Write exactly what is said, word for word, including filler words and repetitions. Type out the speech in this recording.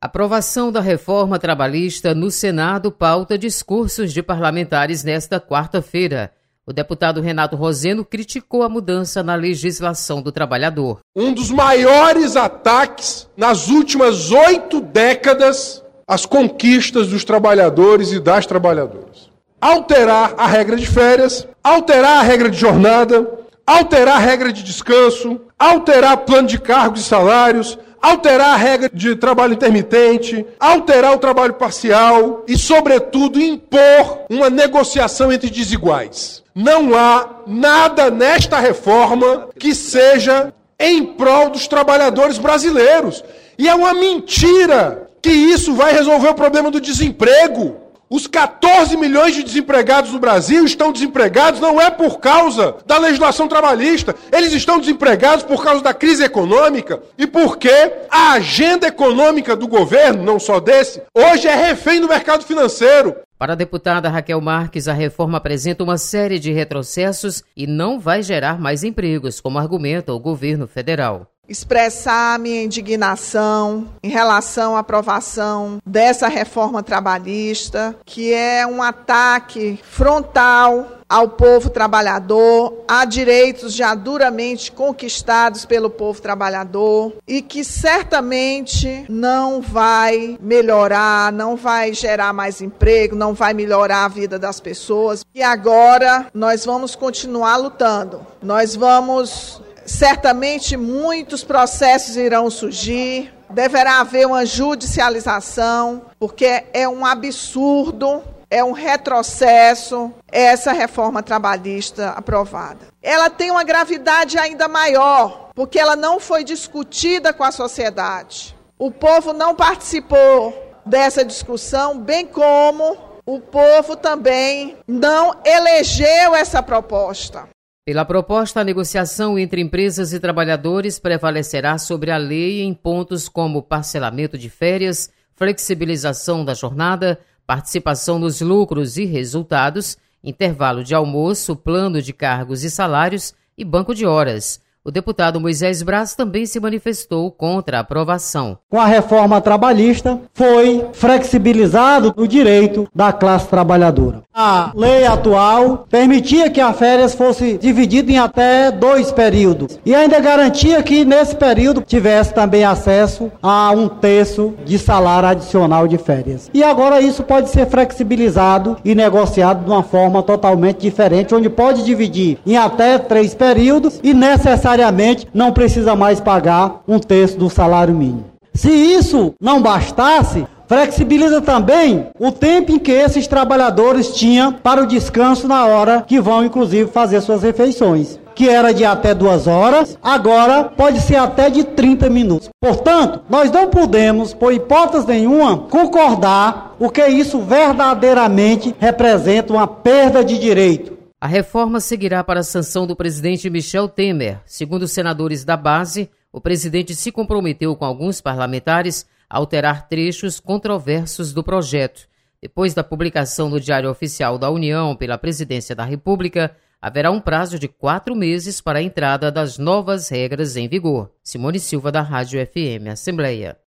Aprovação da reforma trabalhista no Senado pauta discursos de parlamentares nesta quarta-feira. O deputado Renato Roseno criticou a mudança na legislação do trabalhador. Um dos maiores ataques nas últimas oito décadas às conquistas dos trabalhadores e das trabalhadoras. Alterar a regra de férias, alterar a regra de jornada, alterar a regra de descanso, alterar plano de cargos e salários, alterar a regra de trabalho intermitente, alterar o trabalho parcial e, sobretudo, impor uma negociação entre desiguais. Não há nada nesta reforma que seja em prol dos trabalhadores brasileiros. E é uma mentira que isso vai resolver o problema do desemprego. Os quatorze milhões de desempregados no Brasil estão desempregados não é por causa da legislação trabalhista. Eles estão desempregados por causa da crise econômica e porque a agenda econômica do governo, não só desse, hoje é refém do mercado financeiro. Para a deputada Raquel Marques, a reforma apresenta uma série de retrocessos e não vai gerar mais empregos, como argumenta o governo federal. Expressar minha indignação em relação à aprovação dessa reforma trabalhista, que é um ataque frontal ao povo trabalhador, a direitos já duramente conquistados pelo povo trabalhador e que certamente não vai melhorar, não vai gerar mais emprego, não vai melhorar a vida das pessoas. E agora nós vamos continuar lutando, nós vamos... Certamente muitos processos irão surgir, deverá haver uma judicialização, porque é um absurdo, é um retrocesso essa reforma trabalhista aprovada. Ela tem uma gravidade ainda maior, porque ela não foi discutida com a sociedade. O povo não participou dessa discussão, bem como o povo também não elegeu essa proposta. Pela proposta, a negociação entre empresas e trabalhadores prevalecerá sobre a lei em pontos como parcelamento de férias, flexibilização da jornada, participação nos lucros e resultados, intervalo de almoço, plano de cargos e salários e banco de horas. O deputado Moisés Braz também se manifestou contra a aprovação. Com a reforma trabalhista, foi flexibilizado o direito da classe trabalhadora. A lei atual permitia que as férias fosse dividida em até dois períodos e ainda garantia que nesse período tivesse também acesso a um terço de salário adicional de férias. E agora isso pode ser flexibilizado e negociado de uma forma totalmente diferente, onde pode dividir em até três períodos e necessariamente não precisa mais pagar um terço do salário mínimo. Se isso não bastasse, flexibiliza também o tempo em que esses trabalhadores tinham para o descanso na hora que vão, inclusive, fazer suas refeições, que era de até duas horas, agora pode ser até de trinta minutos. Portanto, nós não podemos, por hipótese nenhuma, concordar o que isso verdadeiramente representa uma perda de direito. A reforma seguirá para a sanção do presidente Michel Temer. Segundo os senadores da base, o presidente se comprometeu com alguns parlamentares a alterar trechos controversos do projeto. Depois da publicação no Diário Oficial da União pela Presidência da República, haverá um prazo de quatro meses para a entrada das novas regras em vigor. Simone Silva, da Rádio F M Assembleia.